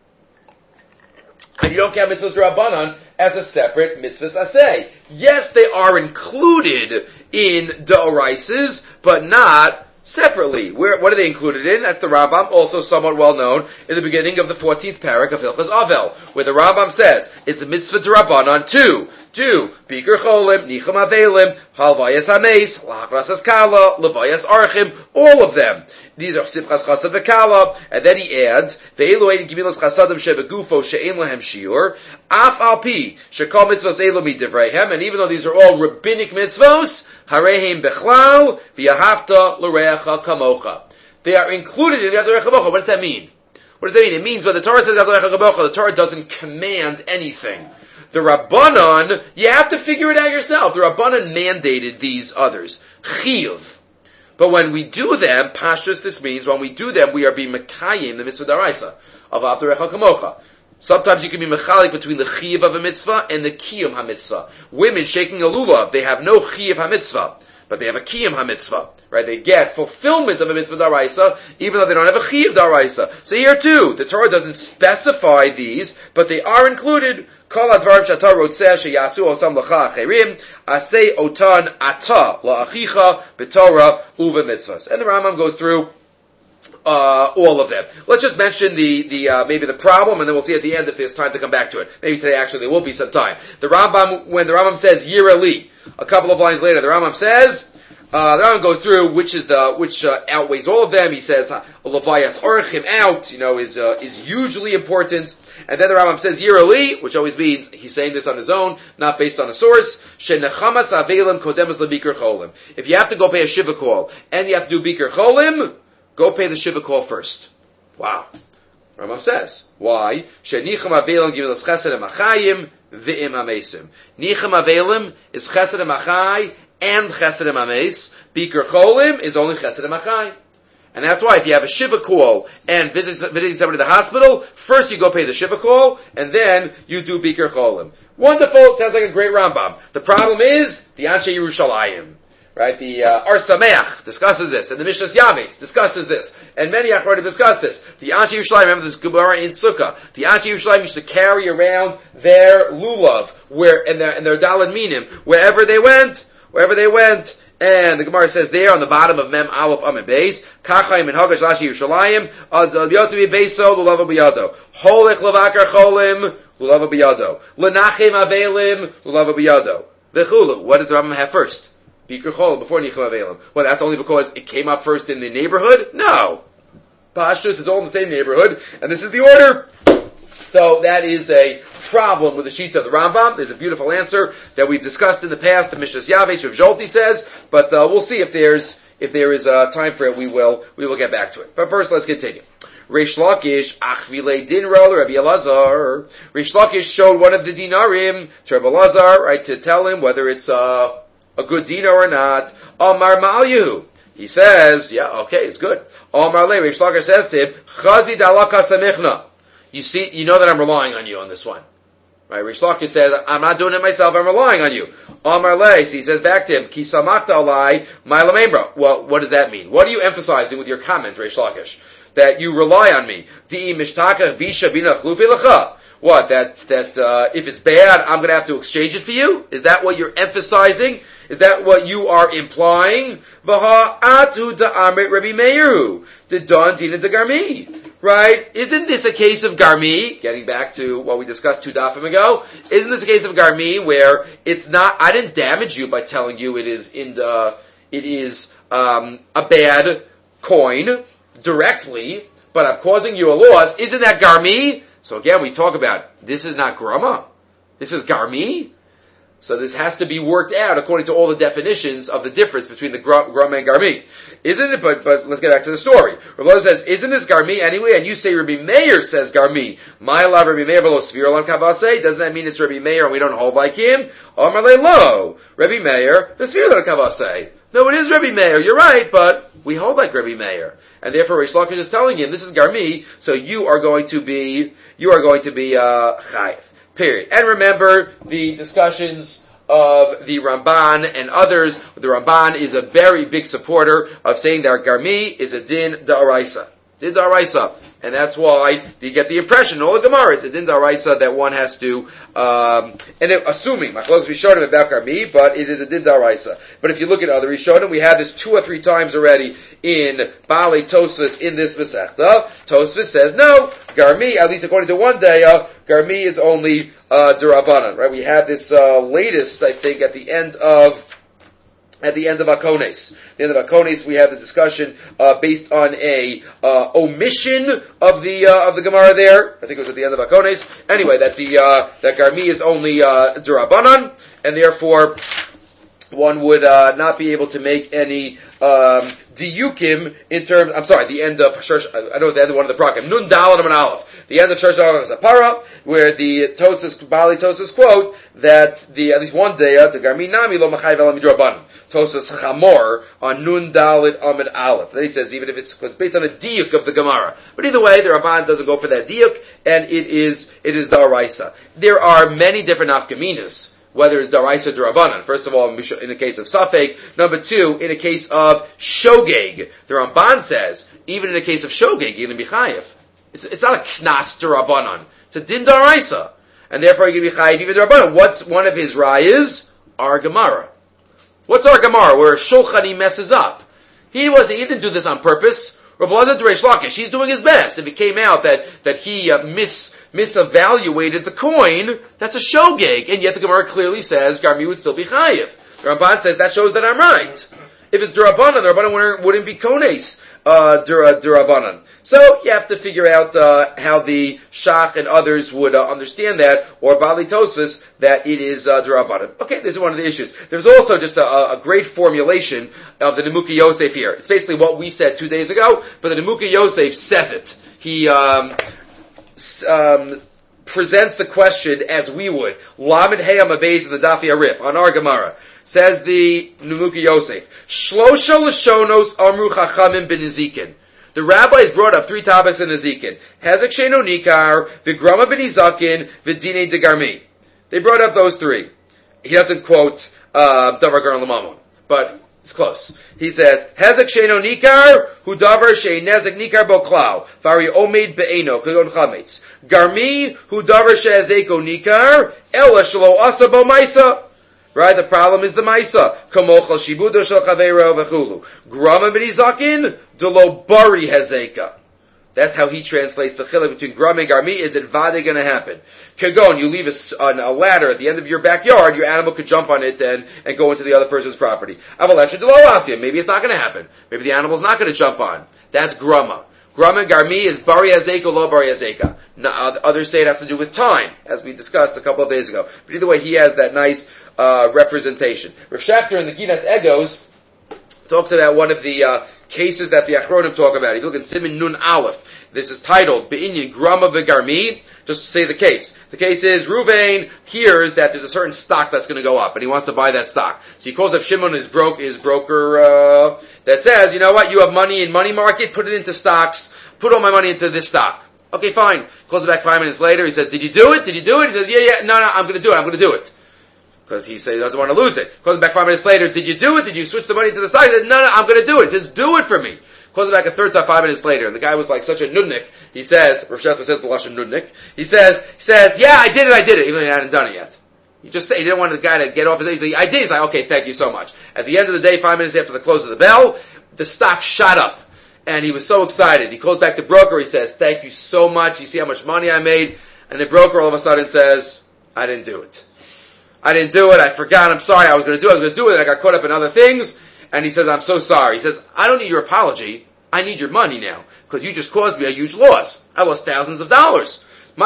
and you don't count mitzvahs d'Rabbanan as a separate mitzvahs aseh. Yes, they are included in d'oraises, but not separately. What are they included in? That's the Rambam, also somewhat well known, in the beginning of the 14th parak of Hilchos Avel, where the Rambam says, it's a mitzvah d'Rabbanan to Bikur Cholim, Nicham Avelim, Halvayas Hameis, Lachras Kala, Levayas Archim, all of them. These are Simchas Chasad V'Kala, and then he adds, Ve'elu ein Gemilas Chasadim Shebegufo She'en Lahem Shiur, Af Al Pi, Shekol Mitzvos Elu Midivreihem, and even though these are all rabbinic mitzvos, Harehem Bechlal, V'Yahavta L'Reacha Kamocha. They are included in the Yahavta L'Reacha Kamocha. What does that mean? What does that mean? It means when the Torah says Yahavta L'Reacha Kamocha, the Torah doesn't command anything. The Rabbanan, you have to figure it out yourself. The Rabbanan mandated these others. Chiyuv. But when we do them, Pashtus, this means when we do them, we are being Mekayim, the mitzvah d'Oraisa, of Yahavta L'Reacha Kamocha. Sometimes you can be mechalik between the chiyuv of a mitzvah and the kiyum ha-mitzvah. Women shaking a lulav, they have no chiyuv ha-mitzvah, but they have a kiyum ha-mitzvah. Right? They get fulfillment of a mitzvah d'Oraisa, even though they don't have a chiyuv d'Oraisa. So here too, the Torah doesn't specify these, but they are included. Kol advarim she'ata rotzeh sheyasu osam l'cha acherim, aseh otan ata la'achicha b'Torah uva mitzvahs. And the Rambam goes through all of them. Let's just mention the maybe the problem, and then we'll see at the end if there's time to come back to it. Maybe today actually there will be some time. The Rambam, when the Rambam says Yirali, a couple of lines later, the Rambam says, the Rambam goes through which outweighs all of them. He says Levayas Orchim out, is usually important. And then the Rambam says Yirali, which always means he's saying this on his own, not based on a source. Shenechamas avelim kodemas lebikar cholim. If you have to go pay a shiva call and you have to do bikar cholim, go pay the shiva call first. Wow. Rambam says. Why? Shenicham avelim gimelas chesed emachayim v'im amesim. Nicham avelim is chesed emachai and chesed emames. Bikur cholim is only chesed emachai. And that's why if you have a shiva call and visiting somebody in the hospital, first you go pay the shiva call, and then you do Bikur Cholim. Wonderful, sounds like a great Rambam. The problem is, the Anshe Yerushalayim. Right, the Ar Sameach discusses this, and the Mishnas Yavetz discusses this, and many Achronim discuss this. The Anshe Yerushalayim, remember this Gemara in Sukkah, the Anshe Yerushalayim used to carry around their lulav, and their daled minim, wherever they went. And the Gemara says there on the bottom of Mem Aleph Amid Beis, Kachayim and Hagash Lashi Yerushalayim, Az Yotavi Beiso Lulava Biyado, Holich Levakar Cholim Lulava Biyado, Lenachim Avelim Lulava Biyado. V'chulu. What did the Rambam have first? Bikur Cholim before Nichim Avelim. Well, that's only because it came up first in the neighborhood? No. Pashtus is all in the same neighborhood, and this is the order. So that is a problem with the Shita of the Rambam. There's a beautiful answer that we've discussed in the past. The Mishnas Yavetz, Rav Zolti says, but we'll see if there is time for it. We will get back to it. But first, let's continue. Reish Lakish achvile dinro Rabbi Elazar. Reish Lakish showed one of the dinarim to Rabbi Elazar, right, to tell him whether it's a good dinar or not. Amar Ma'alyu. He says, yeah, okay, it's good. Amar Le. Reish Lakish says to him, Chazi dalaka samichna. You know that I'm relying on you on this one. Right? Reish Lakish says, I'm not doing it myself, I'm relying on you. Amar Leis, he says back to him, Ki samachta alai ma'ila membra. Well, what does that mean? What are you emphasizing with your comment, Reish Lakish? That you rely on me. Di'i mishtaka bisha bina chlufi lecha. What? That if it's bad, I'm going to have to exchange it for you? Is that what you're emphasizing? Is that what you are implying? V'ha atu da'amrit Rabbi Meir, the don dina de garmi. Right? Isn't this a case of garmi? Getting back to what we discussed 2 dafim ago. Isn't this a case of garmi where it's not, I didn't damage you by telling you it is a bad coin directly, but I'm causing you a loss. Isn't that garmi? So again, we talk about, this is not grama. This is garmi. So this has to be worked out according to all the definitions of the difference between the grama and garmi. Isn't it? But let's get back to the story. Rabbi says, isn't this garmi anyway? And you say Rabbi Meir says garmi. My love, Rabbi Meir v'lo sfir lan kavase. Doesn't that mean it's Rabbi Meir and we don't hold like him? Amar le lo. Rabbi Meir v'sfir lan kavase. No, it is Rabbi Meir. You're right, but we hold like Rabbi Meir. And therefore Reish Lakish is telling him, this is garmi, so you are going to be chayiv. Period. And remember the discussions of the Ramban and others. The Ramban is a very big supporter of saying that garmi is a din da'araisa. Din da'araisa. And that's why you get the impression, all the Gemara, it's a din da'araisa that one has to, assuming, Machlokes Rishonim about garmi, but it is a din da'araisa. But if you look at other Rishonim, we have this 2 or 3 times already in Baalei Tosfos in this Masechta. Tosfos says, no, garmi, at least according to one day, garmi is only d'Rabbanan, right? We have this latest, I think, at the end of Akones. At the end of Akones, we have the discussion based on a omission of the Gemara there. I think it was at the end of Akones. Anyway, that garmi is only d'Rabbanan, and therefore one would not be able to make any diyukim in terms. I'm sorry, the end of I know the end of one of the prakim. Nun Daled and Aleph. The end of Shorsh Daled is a para, where the Baalei Tosfos quote that at least one day the garmi nami lo machayev ela midrabanan. Tosfos Chamor on Nun Daled Amid Aleph. Then he says even if it's based on a diuk of the Gemara, but either way the Rabban doesn't go for that diuk, and it is da'araisa. There are many different nafkaminas, whether it's da'araisa or d'Rabbanan. First of all, in the case of Safek. Number 2, in a case of Shogeg. The Ramban says, even in a case of Shogeg, you're going to be chayiv. It's not a knas d'Rabbanan. It's a din da'araisa. And therefore you're going to be chayiv even d'Rabbanan. What's one of his rayas? Our Gemara. What's our Gemara? Where Shulchan messes up. He didn't do this on purpose. Rabbi Elazar to Reish Lakish, he's doing his best. If it came out that he misevaluated the coin, that's a shogeg, and yet the Gemara clearly says garmi would still be chayiv. The Ramban says that shows that I'm right. If it's d'Rabbanan, the Rabbanan wouldn't be kones d'Rabbanan. So you have to figure out how the Shach and others would understand that, or Baalei Tosfos, that it is d'Rabbanan. Okay, this is one of the issues. There's also just a great formulation of the Nemuka Yosef here. It's basically what we said 2 days ago, but the Nemuka Yosef says it. He presents the question as we would. Lamed Heyam Abeis in the Dafi Arif on our Gemara. Says the Numuki Yosef. Shlosha Lashonos Amru Chachamim ben Nezikin. The rabbis brought up 3 topics in Nezikin. Hezek Sheno Nikar, Vigrama ben Izakin, Vidine de Garmi. They brought up those 3. He doesn't quote Davar Garan Lamamon, but it's close. He says, Hezek Sheno Nikar, Hu Davar Shei Nezek Nikar Bo Klau, Vari Omeid Be'eno, Kagon Chametz. Garmi, Hu Davar Shei Ezeko Nikar, Ela Shelo Asa Bo Maisa. Right? The problem is the Maisa. Kamochal Shibudo Shel Chaveiro Vechulu. Grama ben Izakin, Delo Bari Hezeka. That's how he translates the chilek between Gram and Garmi. Is it vade going to happen? Kagon, you leave a ladder at the end of your backyard, your animal could jump on it and go into the other person's property. Avalesha Delo Asia. Maybe it's not going to happen. Maybe the animal's not going to jump on. That's Grama. Gram and Garmi is Bari Hezeka, Lo Bari Hezeka. Others say it has to do with time, as we discussed a couple of days ago. But either way, he has that nice representation. Rav Schachter in the Ginas Egos talks about one of the cases that the Achronim talk about. If you look at Siman Nun Aleph, this is titled Be'inyan Grama V'Garmi. Just to say the case. The case is Ruvain hears that there's a certain stock that's going to go up, and he wants to buy that stock. So he calls up Shimon, his broker, that says, you know what, you have money in money market, put it into stocks, put all my money into this stock. Okay, fine. Calls it back 5 minutes later, he says, did you do it? He says, yeah, no, I'm going to do it. Because he says he doesn't want to lose it. Calls it back 5 minutes later, did you do it? Did you switch the money to the side? He says, no, I'm going to do it. He says, do it for me. Calls it back a third time 5 minutes later, and the guy was like such a nudnik. He says, Rav Schachter says the lashon nudnik. He says, yeah, I did it, even though he hadn't done it yet. He just said he didn't want the guy to get off his. He said, I did. He's like, okay, thank you so much. At the end of the day, 5 minutes after the close of the bell, the stock shot up. And he was so excited. He calls back the broker. He says, thank you so much. You see how much money I made? And the broker all of a sudden says, I didn't do it. I forgot. I'm sorry. I was going to do it. And I got caught up in other things. And he says, I'm so sorry. He says, I don't need your apology. I need your money now. Because you just caused me a huge loss. I lost thousands of dollars. You're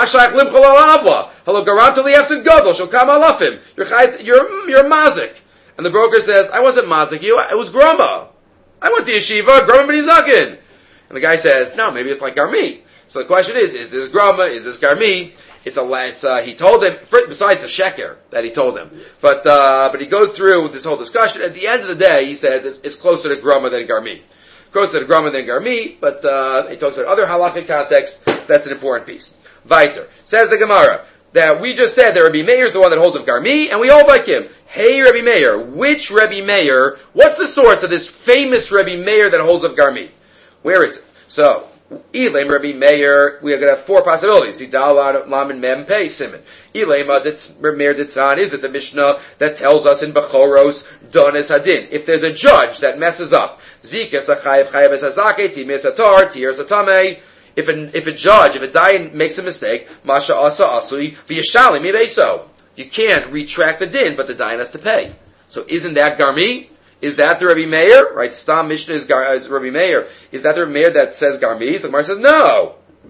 mazik. And the broker says, I wasn't mazik you. It was grama. I went to yeshiva, grama ben Izakin. And the guy says, no, maybe it's like Garmi. So the question is this grama? Is this Garmi? He told him, besides the sheker that he told him. But he goes through this whole discussion. At the end of the day, he says it's closer to grama than Garmi. Closer to grama than Garmi, but he talks about other halakhic contexts. That's an important piece. Weiter. Says the Gemara, that we just said that Rabbi Meir is the one that holds of Garmi, and we hold like him. Hey, Rabbi Meir, which Rabbi Meir, what's the source of this famous Rabbi Meir that holds of Garmi? Where is it? So, Elaim Rabbi Meir, we are going to have 4 possibilities. Idal Lam Mem Pei Simon. Elaim Rabbi Meir Ditzan, is it the Mishnah that tells us in Bechoros Dones Hadin? If there's a judge that messes up, Zikas Achayev Chayev Esazake, Timis Atar, Tir Satame. If a judge, if a dayan makes a mistake, Masha Asa Asui, V'yashalim Yiveso. You can't retract the din, but the dayan has to pay. So isn't that Garmi? Is that the Rabbi Meir? Right, Stam Mishnah is Rabbi Meir. Is that the Rabbi Meir that says Garmi? So the Gemara says, no.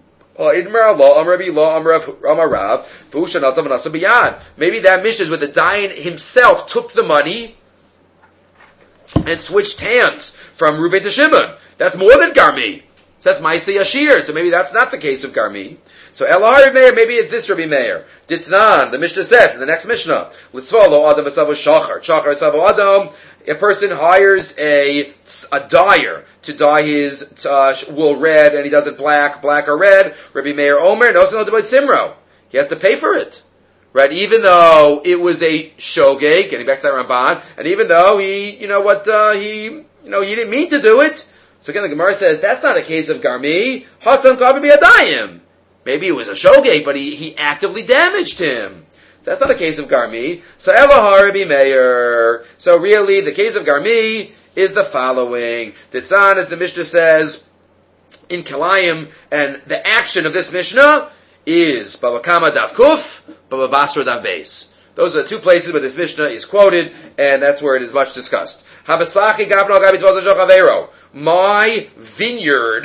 Maybe that Mishnah is where the dayan himself took the money and switched hands from Reuven to Shimon. That's more than Garmi. So that's Maaseh Yashir. So maybe that's not the case of Garmi. So Elahar Meir, maybe it's this Rabbi Meir. Ditnan, the Mishnah says in the next Mishnah, Litzvalo Adam Esavo Shachar. Shachar Esavo Adam. A person hires a dyer to dye his wool red, and he does it black or red. Rabbi Meir Omer knows no about Simro. He has to pay for it, right? Even though it was a shogeg, getting back to that Ramban, and even though he didn't mean to do it. So again, the Gemara says that's not a case of Garmi. Hasam Kavi B'Yadayim. Maybe it was a shogeg, but he actively damaged him. So that's not a case of Garmi. So Elahar Rabbi Meir. So really, the case of Garmi is the following. Titzan, as the Mishnah says in Kilayim, and the action of this Mishnah is Baba Kama Dav Kuf, Baba Basra Dav Beis. Those are the 2 places where this Mishnah is quoted, and that's where it is much discussed. My vineyard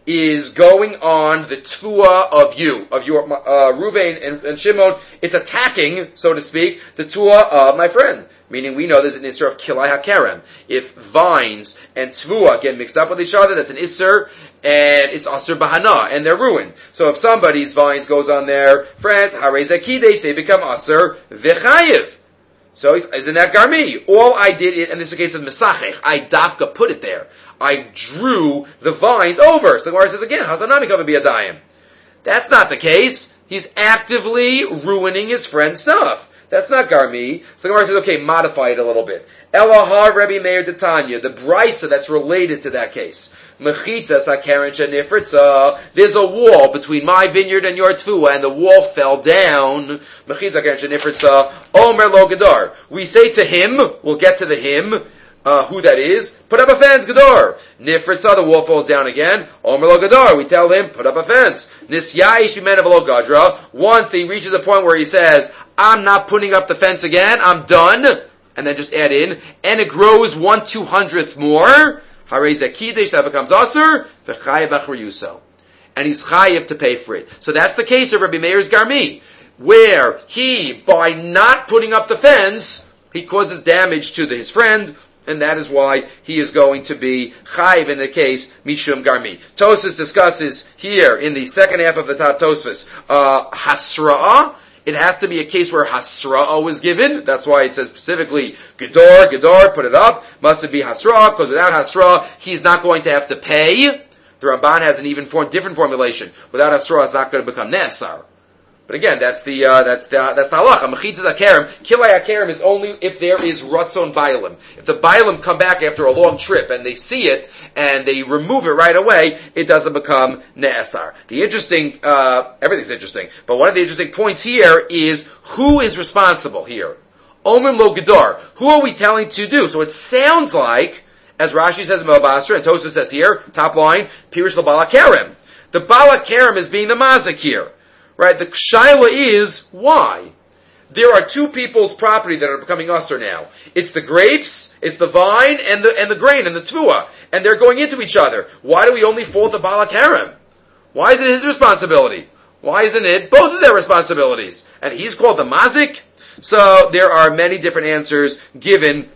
is going on the tuah of your Ruvain and Shimon. It's attacking, so to speak, the tuah of my friend. Meaning we know there's an isser of kilai hakerem. If vines and tvua get mixed up with each other, that's an isser, and it's asur bahana, and they're ruined. So if somebody's vines goes on their friends, harei zakidesh, they become asur v'chayiv. So isn't that garmi? All I did is, and this is a case of mesachech, I dafka put it there. I drew the vines over. So the Gemara says again, Hazanami kava biyadayim. That's not the case. He's actively ruining his friend's stuff. That's not garmi. So the Gemara says, okay, modify it a little bit. Elahar Rebbe Meir Detanya, the brisa that's related to that case. Mechitzas hakeren shenifritza. There's a wall between my vineyard and your tefua, and the wall fell down. Mechitzas hakeren shenifritza. Omer lo gedar. We say to him, we'll get to the him, who that is, put up a fence, Gedor. Nifritza, the wall falls down again. Omer lo Gedor, we tell him, put up a fence. Nisyayish b'men avalo gadra. Once he reaches a point where he says, I'm not putting up the fence again, I'm done. And then just add in, and it grows 1/200th more. Harei zakidesh, that becomes aser, v'chayev achar yuso. And he's chayev to pay for it. So that's the case of Rabbi Meir's garmi, where he, by not putting up the fence, he causes damage to his friend, and that is why he is going to be chayiv in the case mishum garmi. Tosfos discusses here in the second half of the top Tosfos hasra'ah. It has to be a case where hasra'ah was given. That's why it says specifically gedor, put it up. Must be hasra'ah, because without hasra'ah, he's not going to have to pay. The Ramban has an even different formulation. Without hasra'ah, it's not going to become ne'asar. But again, that's the halacha. Mechitzas hakerem, kilai hakerem is only if there is ratzon bailim. If the bailim come back after a long trip and they see it and they remove it right away, it doesn't become ne'asar. The interesting, everything's interesting, but one of the interesting points here is who is responsible here. Omer lo gedar. Who are we telling to do? So it sounds like, as Rashi says in Melbasra and Tosfos says here, top line, Pirush l'bala kerem. The bala kerem is being the mazik here. Right, the shaila is, why? There are two people's property that are becoming usher now. It's the grapes, it's the vine, and the grain, and the tvua. And they're going into each other. Why do we only fault the Bala Kerem? Why is it his responsibility? Why isn't it both of their responsibilities? And he's called the mazik? So there are many different answers given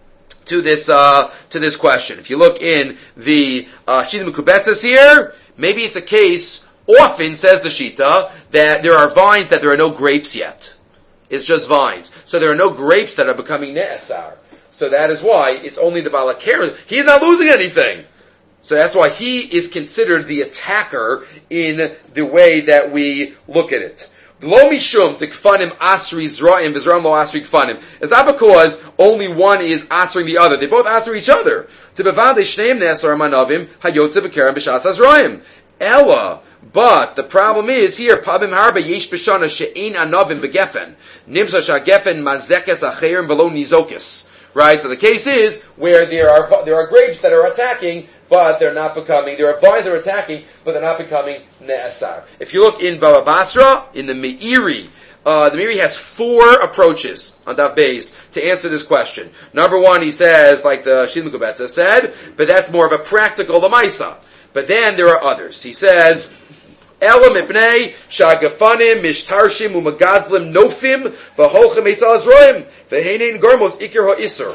to this question. If you look in the Shita Mekubetzes here, maybe it's a case. Often, says the Shita, that there are vines that there are no grapes yet. It's just vines. So there are no grapes that are becoming ne'asar. So that is why it's only the Bala Kerem. He's not losing anything. So that's why he is considered the attacker in the way that we look at it. Lo mishum tikfanim asri zra'im v'zra'im lo asri kfanim. Is that because only one is asring the other? They both asr each other. Tibavade shneim ne'asar manavim hayotze v'kerem b'shas azra'im. Ella. But the problem is here, pabim harba yesh b'shana she'ein anavim begefen nimsa shagefen mazekes acherim below nizokis. Right. So the case is where there are grapes that are attacking, but they're not becoming. There are vines that are attacking, but they're not becoming ne'asar. If you look in Baba Basra in the Meiri, the Meiri has 4 approaches on that base to answer this question. Number 1, he says, like the Shita Mekubetzes said, but that's more of a practical lamaisa. But then there are others. He says, Elam ipnei shagafanim mishtarshim umagazlim nofim v'holchem eitzal azroim v'heinin gormos ikir ha'isur.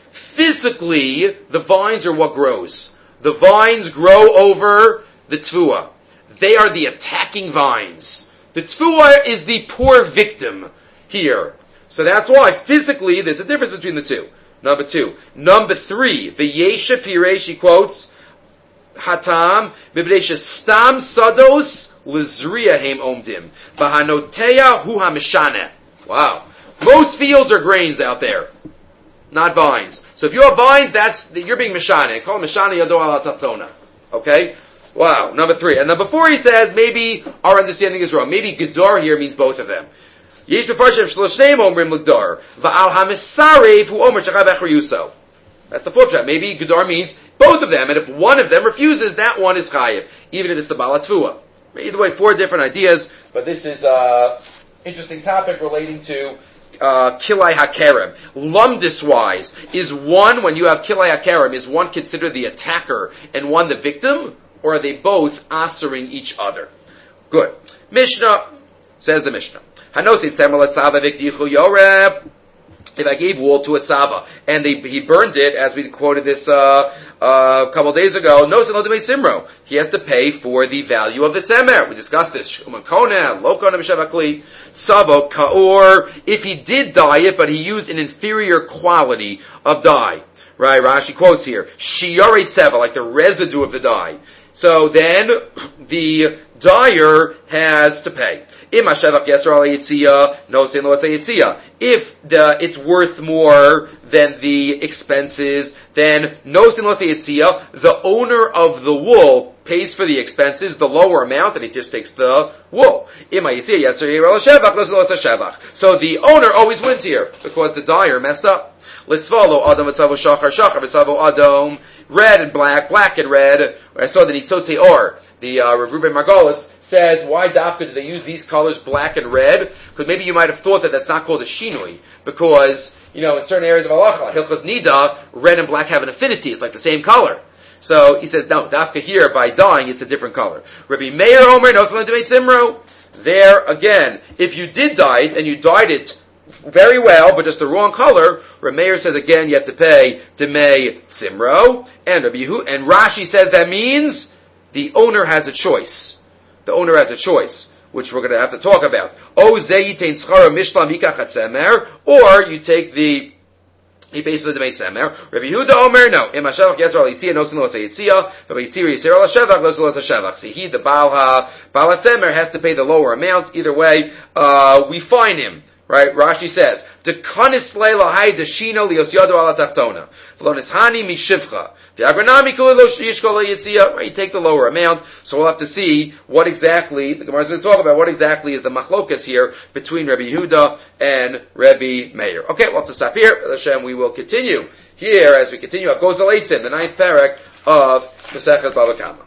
Physically, the vines are what grows. The vines grow over the tvua. They are the attacking vines. The tvua is the poor victim here. So that's why physically there's a difference between the two. Number 2. Number 3, v'yesha piresh, he quotes, Hatam, Mibresha Stam Sados, Lizriya Haim Omdim, Bahanoteya Hu HaMishane. Wow. Most fields are grains out there, not vines. So if you have vines, you're being Mishane. Call Mishane Yado Ala Tathona. Okay? Wow. Number 3. And number 4, he says, maybe our understanding is wrong. Maybe Gedar here means both of them. Yesh Befarshem Shlashneim Omrim L'Gdar, Va'al HaMisarev Hu Omer Shachab Echar Yuso. That's the flip shot. Maybe Gedar means both of them, and if one of them refuses, that one is chayiv, even if it's the Bala Tvua. Either way, 4 different ideas, but this is an interesting topic relating to Kilai HaKerem. Lumdis-wise, is one, when you have Kilai HaKerem, is one considered the attacker and one the victim? or are they both answering each other? Good. Mishnah, says the Mishnah. If I gave wool to a tzava and he burned it, as we quoted this a couple days ago, no simro. He has to pay for the value of the tzemer. We discussed this. Savo kaor. If he did dye it, but he used an inferior quality of dye, right? Rashi quotes here, shiore tzeva, like the residue of the dye. So then the dyer has to pay. If it's worth more than the expenses, then the owner of the wool pays for the expenses, the lower amount, and he just takes the wool. So the owner always wins here, because the dyer messed up. Red and black, black and red. I saw the Nitzotze Or, the Rav Ruben Margolis, says, why dafka do they use these colors, black and red? Because maybe you might have thought that that's not called a shinui, because, in certain areas of halacha, Hilchos Nida, red and black have an affinity, it's like the same color. So he says, no, dafka here, by dyeing, it's a different color. Rabbi Meir Omer, no Simro. There, again, if you did dye it, and you dyed it very well, but just the wrong color, Rabbi Meir says again, you have to pay Demei Simro, and Rashi says that means the owner has a choice. The owner has a choice, which we're going to have to talk about. Or you take he pays for the Demei Semer. Rabbi Yehuda Omer, no. See, he, the Baal Semer, has to pay the lower amount. Either way, we fine him. Right? Rashi says, "Dekanis leila hay deshino liyosyado ala taftona, v'lonishani mishivcha." Right? You take the lower amount. So we'll have to see what exactly the Gemara is going to talk about. What exactly is the machlokas here between Rabbi Yehuda and Rabbi Meir? Okay, we'll have to stop here. Hashem, we will continue here as we continue. Goes the 9th parak of Maseches Bava Kama.